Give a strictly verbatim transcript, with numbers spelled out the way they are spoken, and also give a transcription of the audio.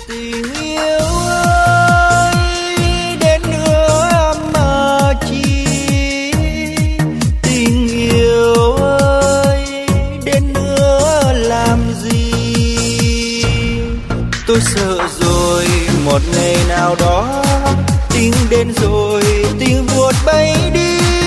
Tình yêu ơi, đến nữa mà chi? Tình yêu ơi, đến nữa làm gì? Tôi sợ rồi một ngày nào đó tình đến rồi, tình vụt bay đi.